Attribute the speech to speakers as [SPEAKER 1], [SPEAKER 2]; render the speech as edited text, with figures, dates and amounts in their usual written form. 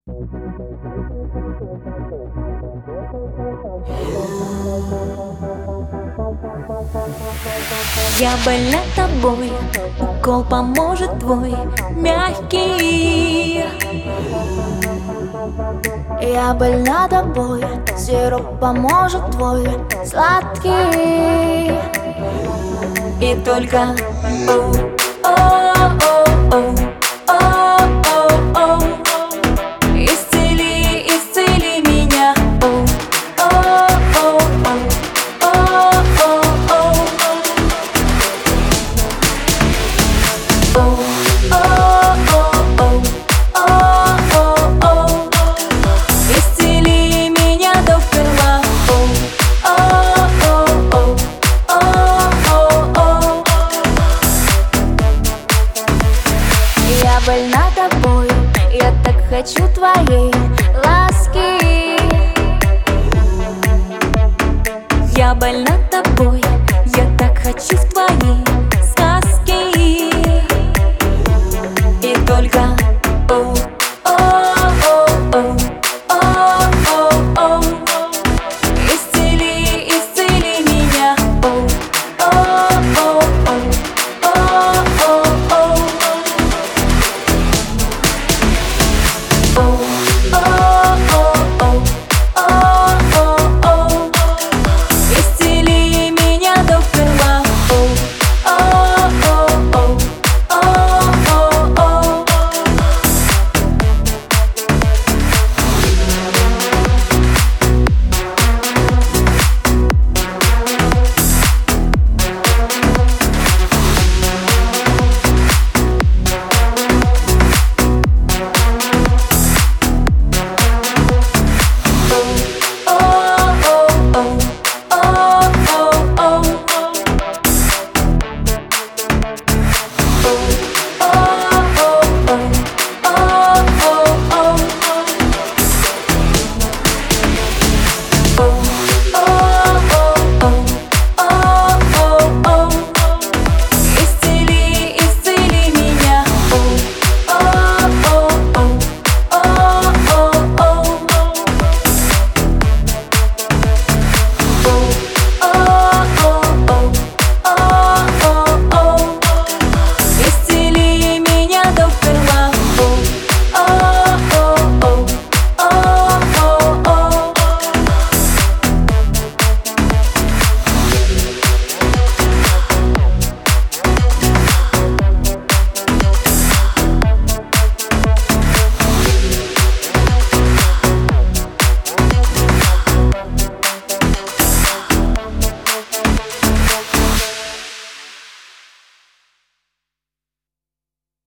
[SPEAKER 1] Я больна тобой, укол поможет твой мягкий.
[SPEAKER 2] Я больна тобой, сироп поможет твой сладкий.
[SPEAKER 1] И только о-о-о-о, о-о-о-о, исцели, исцели меня. О-о-о-о, о-о-о-о, о-о-о-о, исцели меня до крыла.
[SPEAKER 2] Я больна тобой, я так хочу твоей ласки.
[SPEAKER 1] Я больна тобой,